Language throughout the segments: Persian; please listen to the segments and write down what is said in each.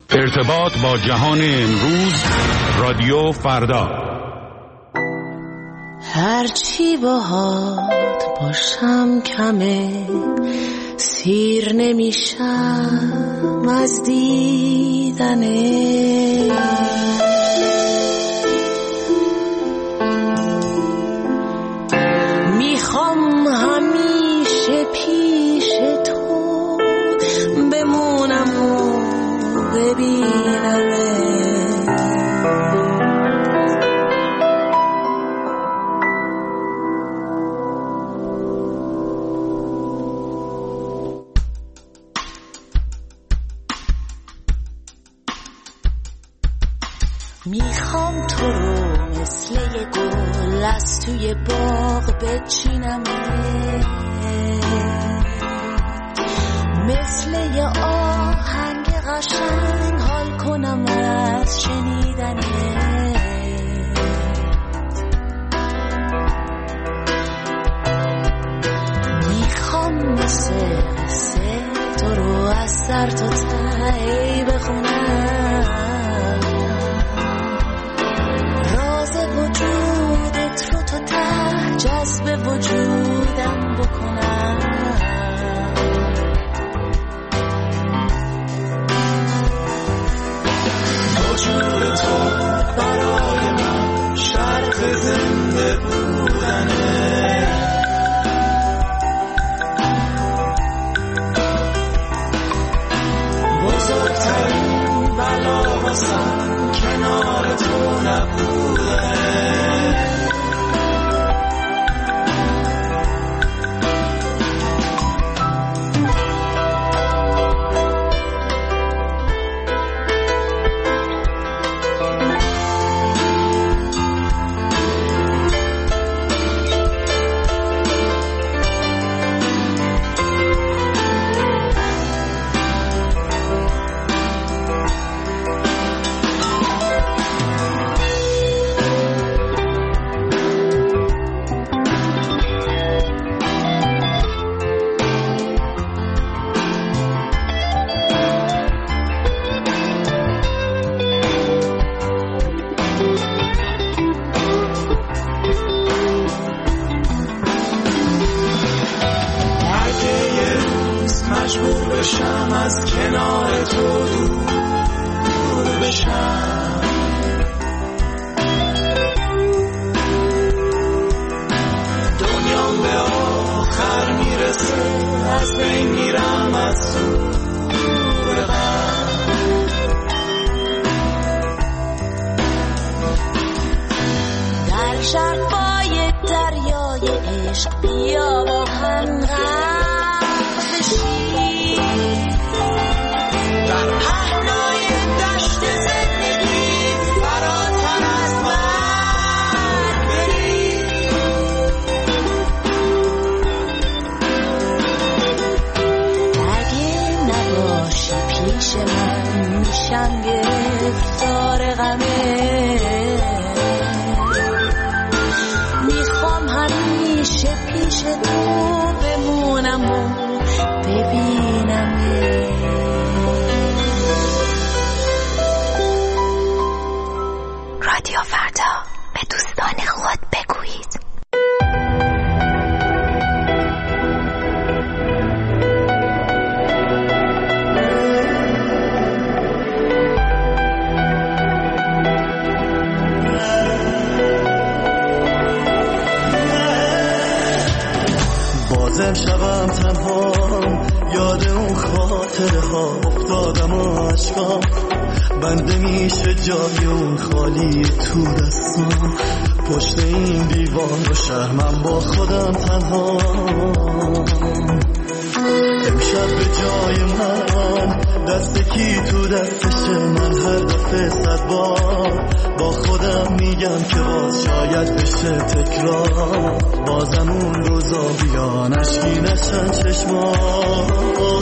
ارتباط با جهان امروز، رادیو فردا. هرچی باهات باشم کمه، سیر نمیشم از دیدنه. میخوام همیشه پیش تو بمونم و ببینمه. میخوام تو رو مثل یه گل از توی باغ بچینمه، مثل یه آهنگ قشنگ حال کنم از شنیدنه. میخوام مثل قصه تو رو از سر تا ته بخونم، وجودت رو تا ته جذب وجودم بکنم. وجود تو برای من شرط زنده بودنه. بزرگترین بلا واسم کنار تو نبودنه. رادیو فردا، به دوستان خود بگویید. بازم شبم تنها یاد اون خاطره ها افتادم و عشقام بنده میشه جای اون خالی تو دستم. پشت این دیوار و شهر من با خودم تنها. امشب به جای من دست کی تو دستشه، من هر دفعه 100 بار با خودم میگم که باز شاید بشه تکرار. بازم اون روزا بیان اشکی نشن چشمان.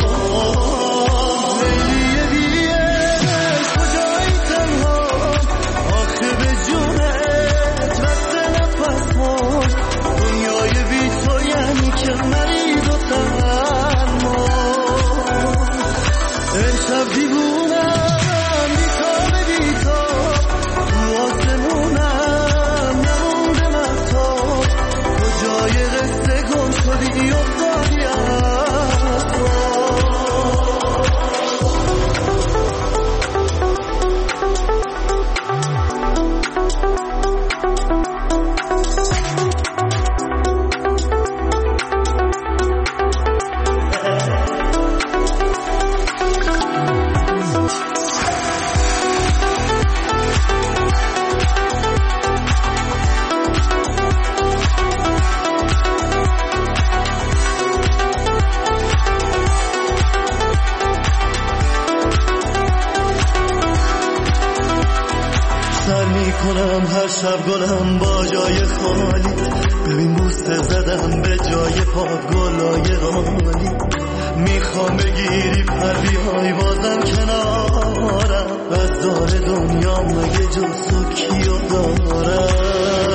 امشب دیوونم میکنم هر شب گلم با جای خالی. ببین بوسه زدم به جای پات گلای رالی. میخوام بگیری پر بیای بازم کنارم. از دار دنیا مگه جز تو کیو دارم؟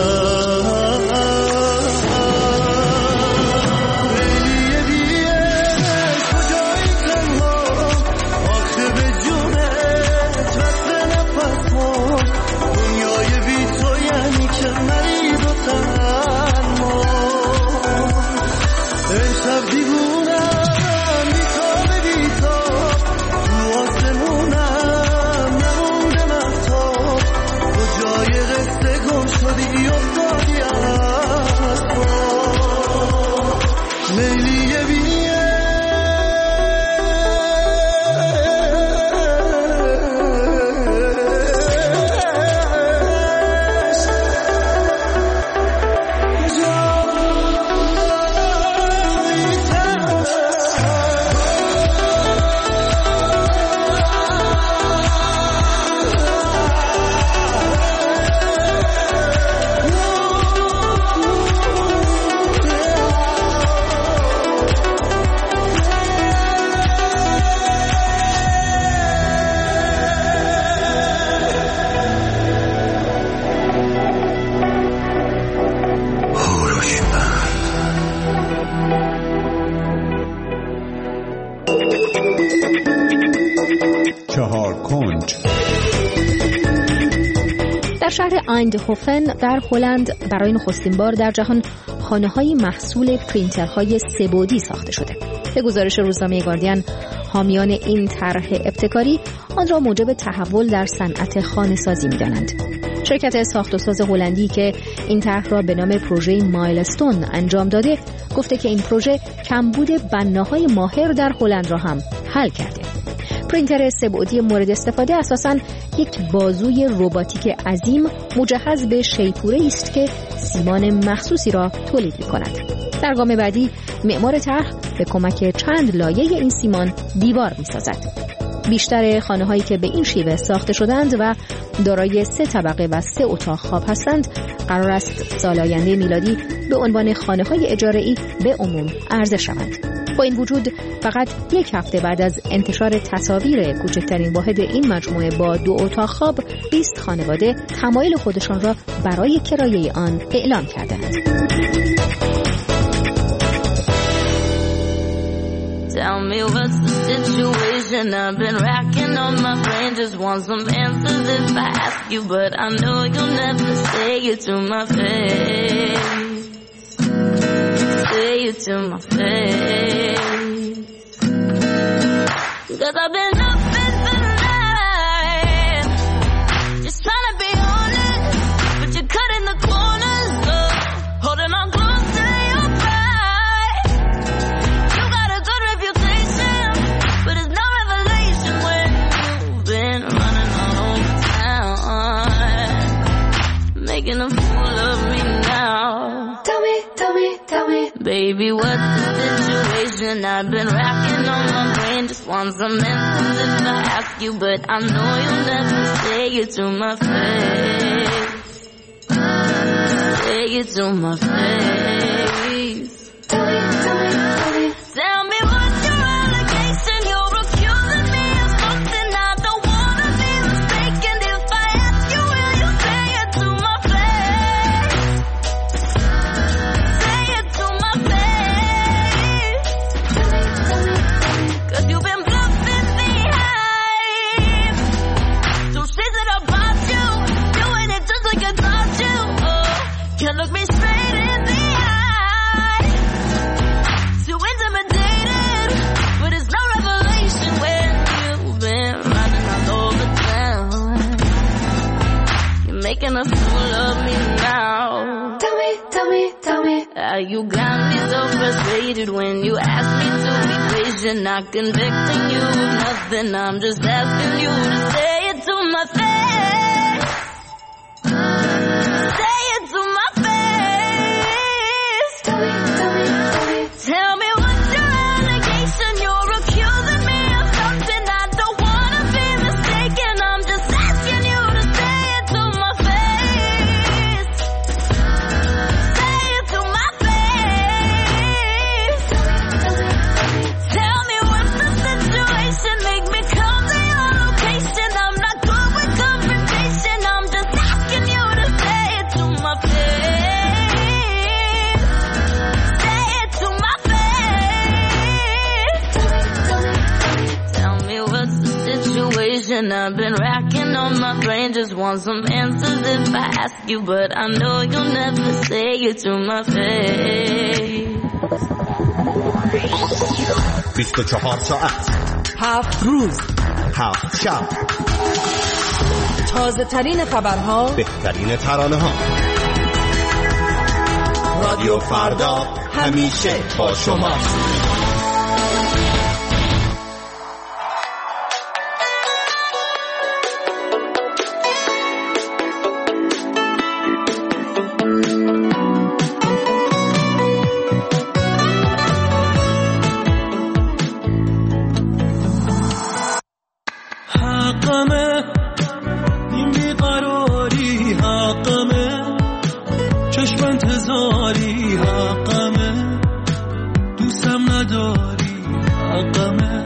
شهر ایندهوفن در هلند برای نخستین بار در جهان خانه‌های محصول پرینترهای سه‌بعدی ساخته شده. به گزارش روزنامه گاردین، حامیان این طرح ابتکاری آن را موجب تحول در صنعت خانه‌سازی می‌دانند. شرکت ساخت و ساز هلندی که این طرح را به نام پروژه مایلستون انجام داده، گفته که این پروژه کمبود بناهای ماهر در هلند را هم حل کرده. پرینتر سه‌بعدی مورد استفاده اساساً یک بازوی رباتیک عظیم مجهز به شیپوره است که سیمان مخصوصی را تولید می‌کند. در گام بعدی معمار طرح به کمک چند لایه این سیمان دیوار می‌سازد. بیشتر خانه‌هایی که به این شیوه ساخته شدند و دارای 3 طبقه و 3 اتاق خواب هستند، قرار است سال آینده میلادی به عنوان خانه‌های اجاره‌ای به عموم عرضه شوند. با این وجود فقط 1 هفته بعد از انتشار تصاویر کوچکترین واحد این مجموعه با 2 اتاق خواب، 20 خانواده تمایل خودشان را برای کرایه آن اعلام کردند. Tell me what's the situation? I've been racking on my brain, just want some answers if I ask you, but I know you'll never say it to my face. Say it to my face. 'Cause I've been up in the night, just trying to be honest, but you're cutting the corners, holding on close to your pride. You got a good reputation, but it's no revelation when you've been running all over town, making a fool of me now. Tell me, baby, what's the situation? I've been racking on my brain, just want some answers if I ask you, but I know you'll never say it to my face. Say it to my face. Tell me what's your allegation? You're accusing me of something I don't wanna be mistaken. If I ask you, will you say it to my face? Say it to my face. 'Cause you've been bluffing me high. Don't say that about you, doing it just like I taught you. Can't look me straight in the eye. Too intimidated, but it's no revelation when you've been running all over town. You're making a fool of me now. Tell me how you got me so frustrated when you ask me to be patient. Not convicting you of nothing, I'm just asking you to say it to my face. Say it to my face. Tell me what's your allegation? You're accusing me of something I don't wanna be mistaken. I'm just asking you to say it to my face. question I've been racking on my brain. Just want some answers if I ask you, but I know you'll never say it to my face. 24 ساعت 7 روز 7 شب، تازه ترین خبرها، بهترین ترانه ها. رادیو فردا همیشه با شما. حقمه این بیقراری، حقمه چشم انتظاری، حقمه دوستم نداری، حقمه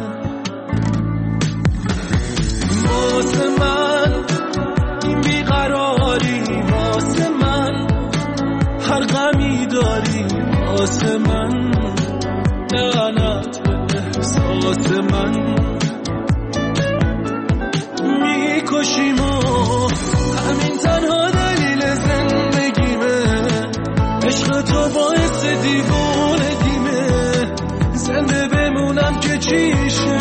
واسه من این بیقراری، واسه من هر غمی داری، واسه من لعنت به احساس من. میکشیم و همین تنها دلیل زندگیمه، عشق تو باعث دیوونگیمه، زنده بمونم که چیشه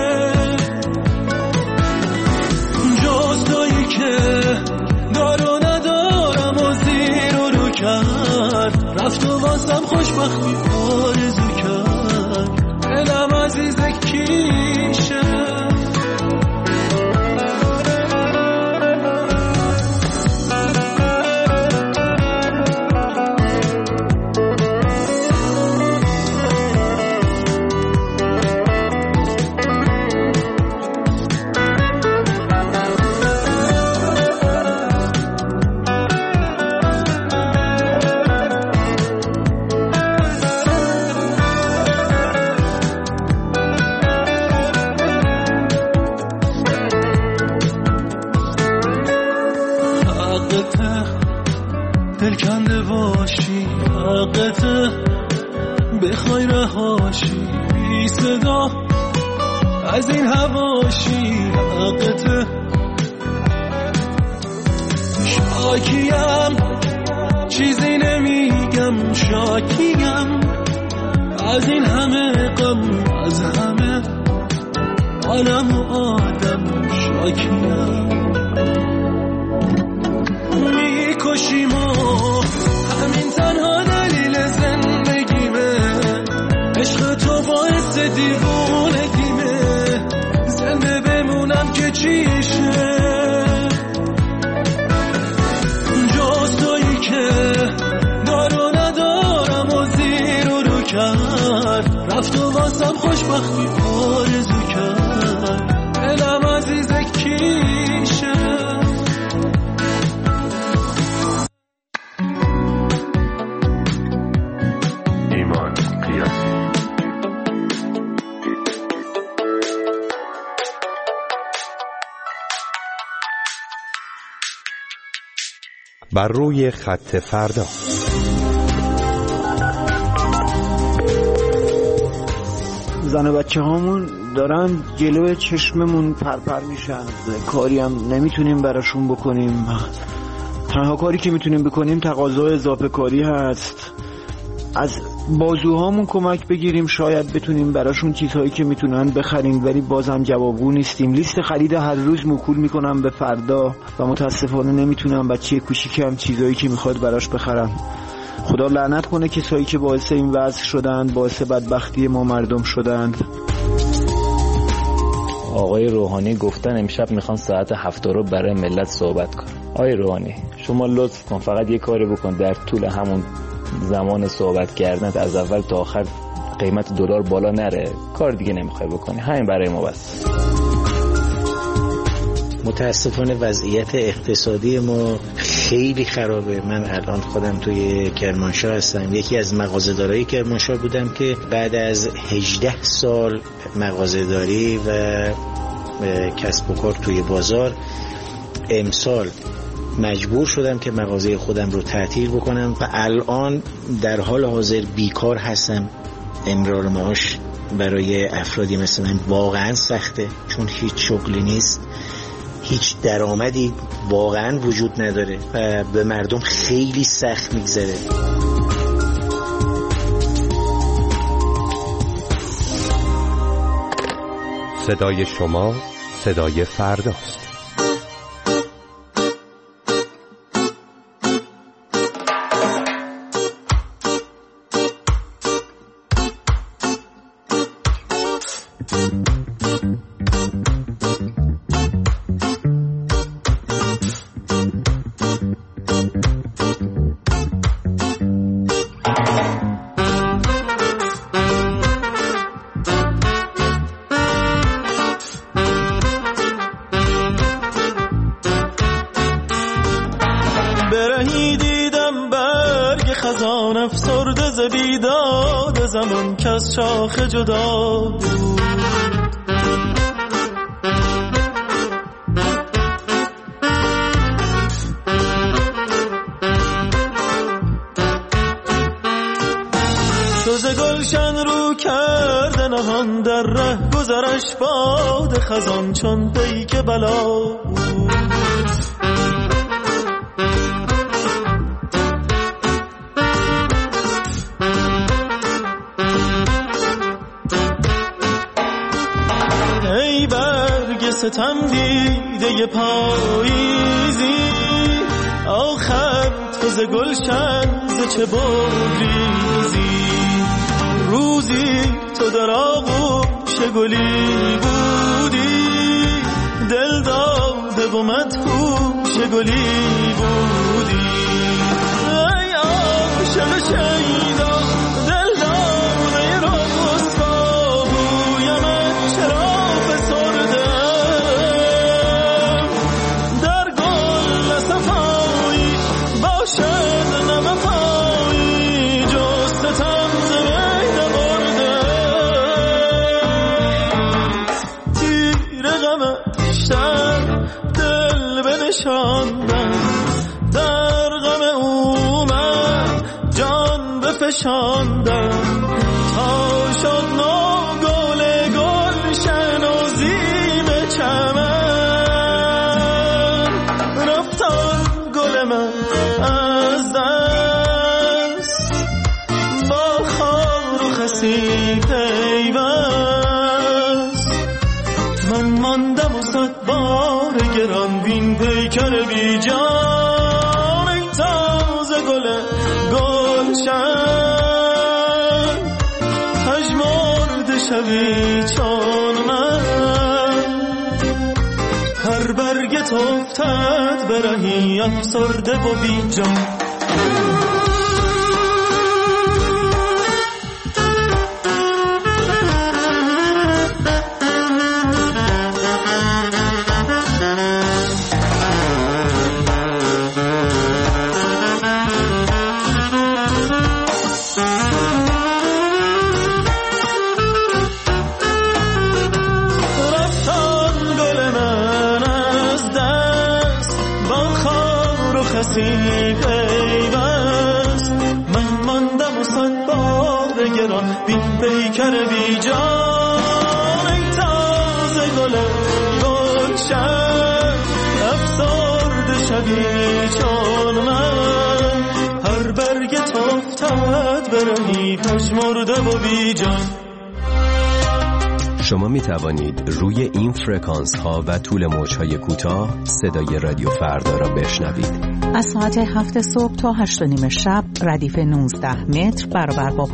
جز تویی که دارو ندارم و زیر و رو کرد، رفت و واسم خوشبختی آرزو کرد، دلم عزیز کیشه. دلکنده باشی، حقته بخوای رهاشی، بی صدا از این هواشی، حقته شاکیم چیزی نمیگم، شاکیم از این همه غم، از همه عالم و آدم شاکیم. میکشیم و همین تنها دلیل زندگیمه، عشق تو باعث دیوونگیمه، زنده بمونم که چیشه جز تویی که دارو ندارم و زیر و رو کرد، رفت و واسم خوشبختی آرزو کرد، دلم عزیز کیشه. بر روی خط فردا. زن و بچه هامون دارن جلوی چشممون پرپر میشن، کاری هم نمیتونیم براشون بکنیم، تنها کاری که میتونیم بکنیم تقاضای اضافه کاری هست، از بازوهامون کمک بگیریم، شاید بتونیم براشون چیزهایی که میتونن بخریم، ولی بازم جوابگو نیستیم. لیست خرید هر روز موکول میکنم به فردا و متاسفانه نمیتونم بچه کوچیکم چیزهایی که میخواد براش بخرم. خدا لعنت کنه کسایی که باعث این وضع شدن، باعث بدبختی ما مردم شدن. آقای روحانی گفتن امشب میخوان ساعت 7 رو برای ملت صحبت کن. آقای روحانی شما لطف کن فقط یه کاری بکن، در طول همون زمان صحبت کردنت از اول تا آخر قیمت دلار بالا نره، کار دیگه نمیخوای بکنی، همین برای ما بس. متاسفانه وضعیت اقتصادی ما خیلی خرابه. من الان خودم توی کرمانشاه هستم، یکی از مغازه‌دارای کرمانشاه بودم که بعد از 18 سال مغازه‌داری و کسب و کار توی بازار امسال مجبور شدم که مغازه خودم رو تعطیل بکنم و الان در حال حاضر بیکار هستم، امرار معاش برای افرادی مثل من واقعا سخته، چون هیچ شغلی نیست، هیچ درآمدی واقعا وجود نداره و به مردم خیلی سخت میگذره. صدای شما صدای فرداست. برهی دیدم برگ خزان افسرده ز بیداد زمان که از شاخ جدا بود. ز گلشن رو کرده نهان در ره گذرش باد خزان چون پیک بلا بود. ای برگ ستم دیده پاییزی، آخر تو ز گلشن ز چه بگریزی. روزی تو در آغوش گلی بودی، دل داده و مدهوش گلی بودی. ای عاشق شیدا دل داده رسوا بویمت چرا فسردم، در گل صفایی باشد نوفایی، جستم ز بین دل بنشاندم، در غم او من جان بفشاندم، تا شد نو گل گلشن و زیم چمن، رفتار گل من از دست، با خار و خسی پیوست. من ماندم و صد بار گران بین پیکر بی جان، ای تازه گل گلشن، پژمرده شوی چون من. هر برگت افتد برهی افسرده و بی جان. پیوست من ماندم و صد بار گران بین پیکر بی جان، ای تازه گل گلشن، افسرده شوی چون من. هر برگت افتد برهی پژمرده و بی جان. شما می توانید روی این فرکانس ها و طول موج های کوتاه صدای رادیو فردا را بشنوید. از ساعت 7 صبح تا 8:30 شب ردیف 19 متر برابر با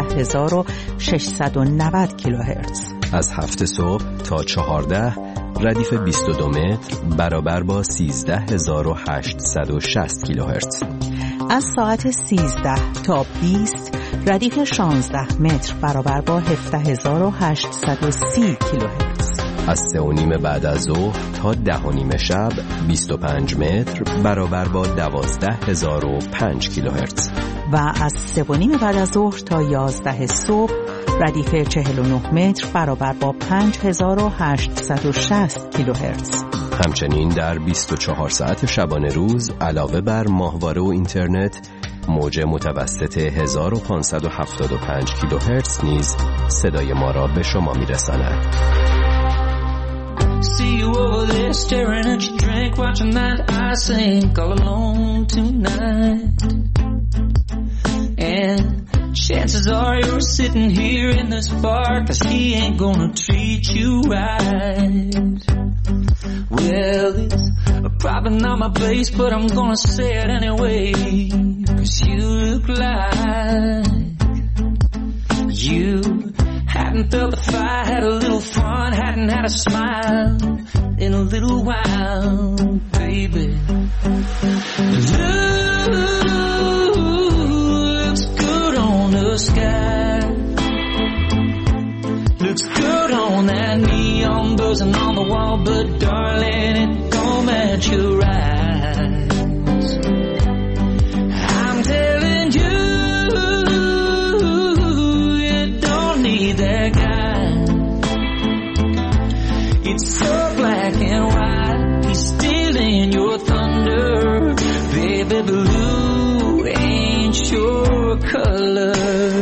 15690 کیلوهرتز. از 7 صبح تا 14 ردیف 22 متر برابر با 13860 کیلوهرتز. از ساعت 13 تا 20 ردیف 16 متر برابر با 17830 کیلوهرتز. از 3:30 بعد از ظهر تا 10:30 شب 25 متر برابر با 12005 کیلوهرتز. و از 3:30 بعد از ظهر تا 11 صبح ردیف 49 متر برابر با 5860 کیلوهرتز. همچنین در 24 ساعت شبانه روز علاوه بر ماهواره و اینترنت، موج متوسط 1575 کیلوهرتز نیز صدای ما را به شما میرساند. See you over there staring at your drink, watching that I sink all alone tonight. And chances are you're sitting here in this bar, 'cause he ain't gonna treat you right. Well, it's probably not my place, but I'm gonna say it anyway, 'cause you look like you hadn't felt the fire, had a little fun, hadn't had a smile in a little while, baby. Looks good on the sky, looks good on that neon buzzing on the wall, but darling, it don't match your eyes. I'm telling you, that guy, it's so black and white, he's stealing your thunder, baby. Blue ain't your color.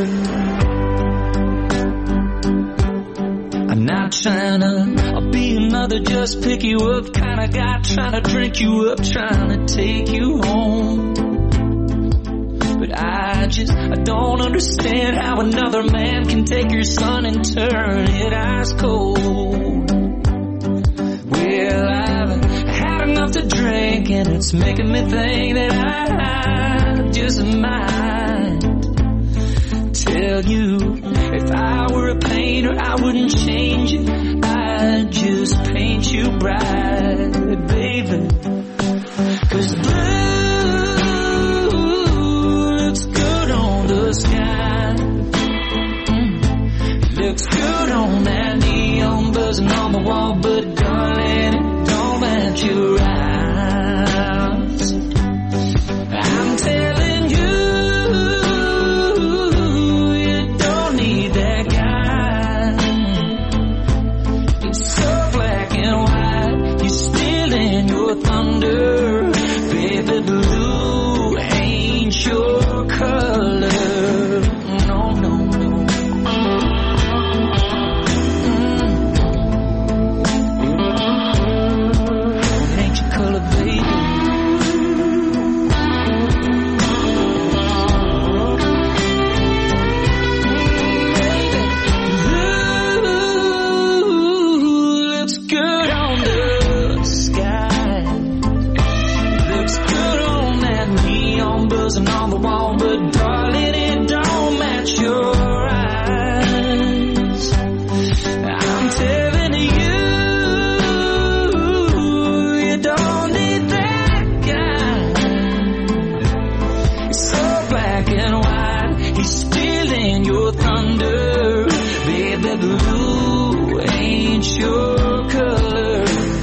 I'm not trying to be another just pick you up kind of guy, trying to drink you up, trying to take you home. But I don't understand how another man can take your son and turn it ice cold. Well, I've had enough to drink, and it's making me think that I just might tell you, if I were a painter, I wouldn't change it, I'd just paint you bright, baby. 'Cause the sky looks good on that neon buzzing on the wall, but darling, it don't match your eyes. I'm telling you, you don't need that guy. It's so black and white, he's stealing your thunder, baby. Blue ain't your color. No, no, no. It ain't your color, baby. Blue looks good on the sky, looks good on that neon buzzing on the wall, but darling, it don't match your eyes. I'm telling you, you don't need that guy. It's so black and white, he's stealing your thunder, baby. Blue ain't your color,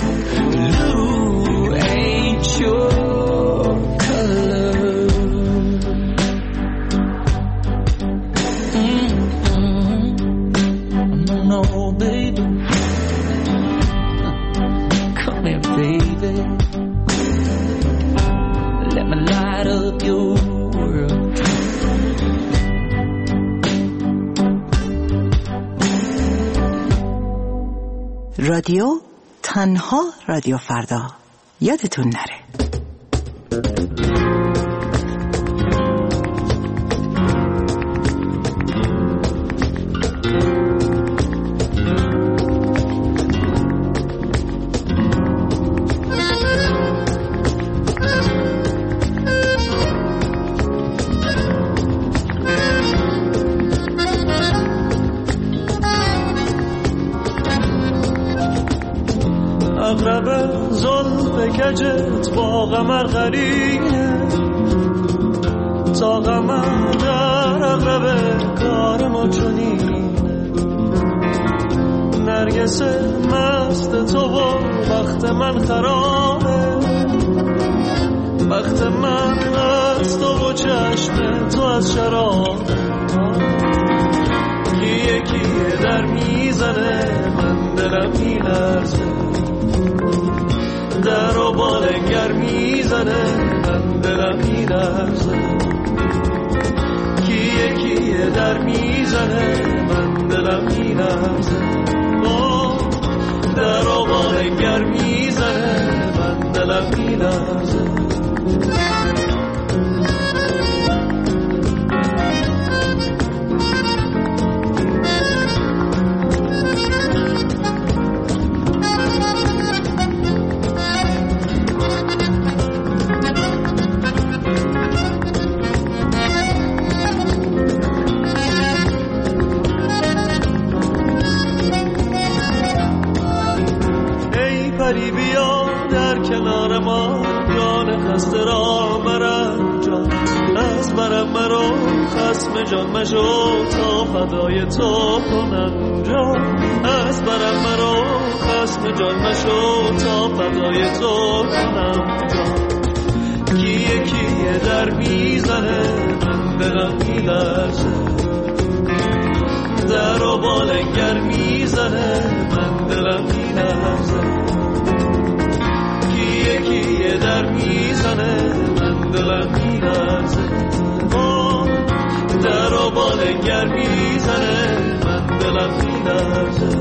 blue ain't your color. No, baby, come here, baby. Let me light up your world. رادیو تنها رادیو فردا، یادتون نره. اغرب زلف کجت با قمر قرینه، تا قمر در اغرب کار ما چنینه. نرگس مست تو و وقت من خرابه، وقت من از تو و چشم تو از شراب. یکی در میزنه من دلم میلرزه، در و بالنگر میزنه من دلم میلرزه. کیه در میزنه من دلم دلم میلرزه، در و بالنگر میزنه، من دلم میلرزه. پری بیا در کنار ما، جان خسته را مرنجان، از برم مرا خسم جان مشو، تا فدای تو کنم جان، از برم مرا خسم جان مشو، تا فدای تو کنم جان. کیه کیه در میزنه، من دلم میلرزه، در و بالنگر میزنه، من دلم میلرزه. یکی در میزنه، من دلم میلرزه، در و بالنگر میزنه، من دلم میلرزه.